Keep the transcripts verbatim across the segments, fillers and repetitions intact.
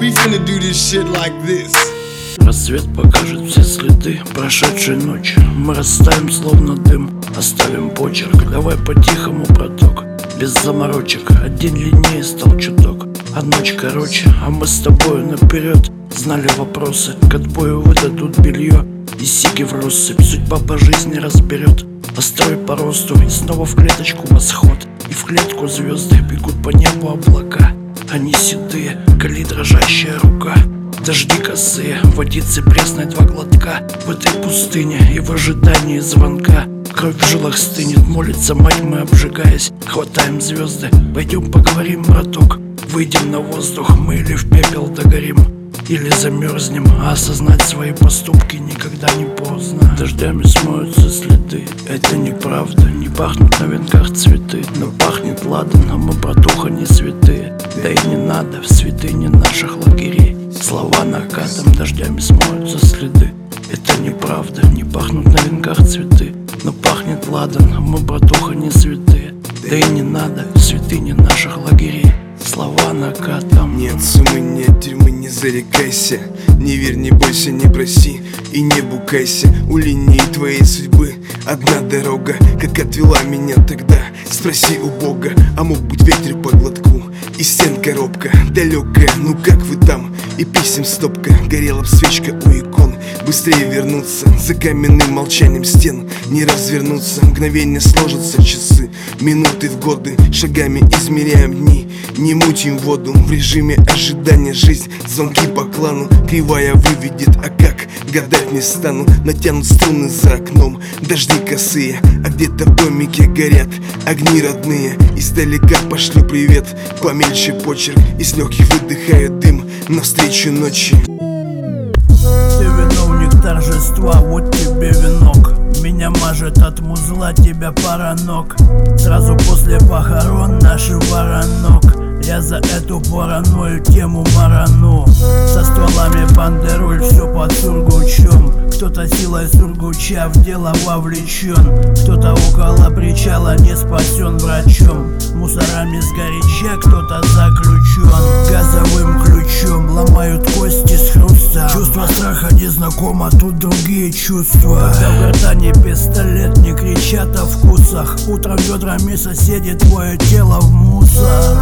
We finna do this shit like this. Рассвет покажет все следы прошедшей ночи. Мы растаем словно дым, оставим почерк. Давай по-тихому, браток, без заморочек. А день длиннее стал чуток, а ночь короче. А мы с тобою наперед знали вопросы. К отбою выдадут белье и сиги в россыпь. Судьба по жизни разберет, построй по росту. И снова в клеточку восход, и в клетку звезды бегут по небу облака. Они седые, кали дрожащая рука. Дожди косые, водицы пресной два глотка. В этой пустыне и в ожидании звонка кровь в жилах стынет, молится мать, мы обжигаясь. Хватаем звезды, пойдем поговорим, браток. Выйдем на воздух, мы или в пепел догорим, или замерзнем, а осознать свои поступки никогда не поздно. Дождями смоются следы, это неправда. Не пахнут на венках цветы, но пахнет ладан, а мы, братуха, не святые. Да и не надо в святыне наших лагерей. Слова накатом, дождями смоются следы. Это неправда, не пахнут на венках цветы, но пахнет ладан, а мы, братуха, не святые. Да и не надо в святыне наших лагерей. Слова накатом. Нет суммы, нет тюрьмы, не зарекайся. Не верь, не бойся, не проси и не букайся. У линии твоей судьбы одна дорога, как отвела меня тогда. Спроси у Бога, а мог быть ветер по глотку и стен коробка далекая, ну как вы там? И писем стопка, горела б свечка у икон. Быстрее вернуться за каменным молчанием стен. Не развернуться, мгновение сложатся часы, минуты в годы, шагами измеряем дни. Не мутим воду в режиме ожидания. Жизнь, звонки по клану, кривая выведет, а как? Гадать не стану. Натянут струны за окном, дожди косые, а где-то в домике горят огни родные. Издалека пошлю привет, помельче почерк, и с легких выдыхает дым навстречу ночи. Ты виновник торжества, вот тебе венок. Меня мажет от музла, тебя пара ног. Сразу после похорон наши воронок. Я за эту паранойю тему марану. Со стволами бандероль, все под сургучом. Кто-то силой сургуча в дело вовлечен. Кто-то около причала не спасен врачом. Мусорами сгоряча кто-то заключен. Газовым ключом ломают кости с хрустом. Чувство страха незнакомо, тут другие чувства. Когда в гортани пистолет, не кричат о вкусах. Утром ведрами соседи твое тело в мусор.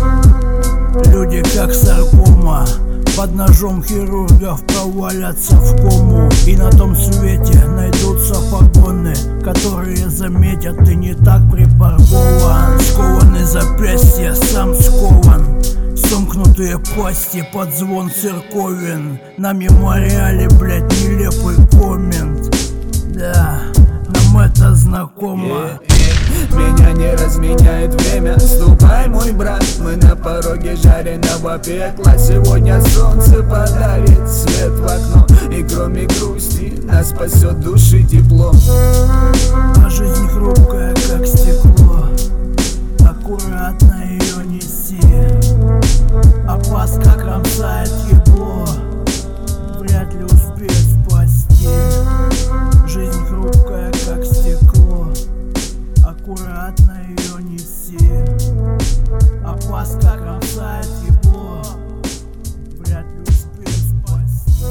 Люди как саркома, под ножом хирургов провалятся в кому. И на том свете найдутся погоны, которые заметят, ты не так припаркован. Скованы запястья, сам скован. Сомкнутые пасти под звон церковен. На мемориале, блять, нелепый коммент. Да, нам это знакомо. Меня не разменяет время. Ступай, мой брат, мы на пороге жареного пекла. Сегодня солнце подарит свет в окно, и кроме грусти нас спасет души тепло. А жизнь хрупкая, как стекло, аккуратно ее неси. Опаска кромсает ебло, вряд ли успеет спасти. Жизнь хрупкая, как стекло, аккуратно ее неси. Опаска кромсает ебло, вряд ли успеет спасти.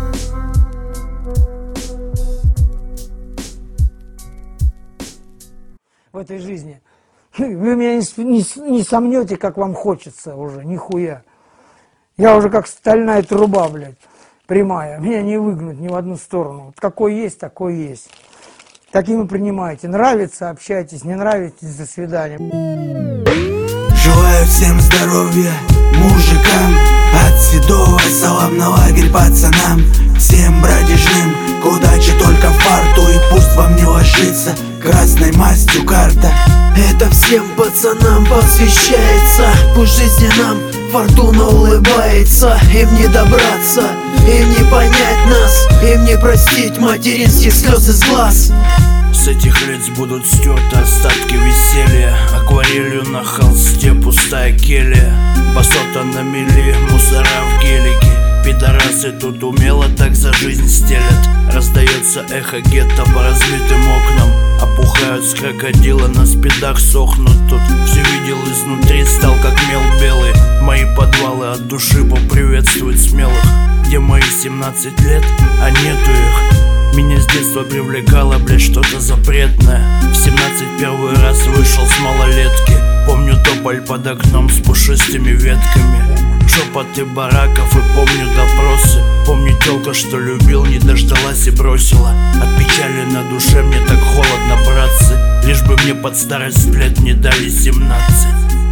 В этой жизни вы меня не, не, не сомнете, как вам хочется уже, нихуя. Я уже как стальная труба, блядь, прямая. Меня не выгнуть ни в одну сторону. Вот какой есть, такой есть. Таким и принимайте. Нравится — общайтесь, не нравитесь — до свидания. Желаю всем здоровья, мужикам, от седого салам на лагерь пацанам. Всем братежным, к удаче только в фарту, и пусть вам не ложится красной мастью карта. Это всем пацанам посвящается, пусть жизни нам фортуна улыбается. Им не добраться, им не понять нас, им не простить материнских слез из глаз. С этих лиц будут стерты остатки веселья. Акварелью на холсте пустая келья. Басота на мели, мусора в гелике. Пидорасы тут умело так за жизнь стелят. Раздается эхо гетто по разбитым окнам. Опухают с крокодила, на спидах сохнут тут. Все видел изнутри, стал как мел белый. Мои подвалы от души поприветствуют смелых. Где мои семнадцать лет, а нету их. Меня с детства привлекало, блядь, что-то запретное. В семнадцать первый раз вышел с малолетки. Помню тополь под окном с пушистыми ветками, шепоты бараков и помню допросы. Помню тёлка, что любил, не дождалась и бросила. От печали на душе мне так холодно, братцы. Лишь бы мне под старость лет не дали семнадцать.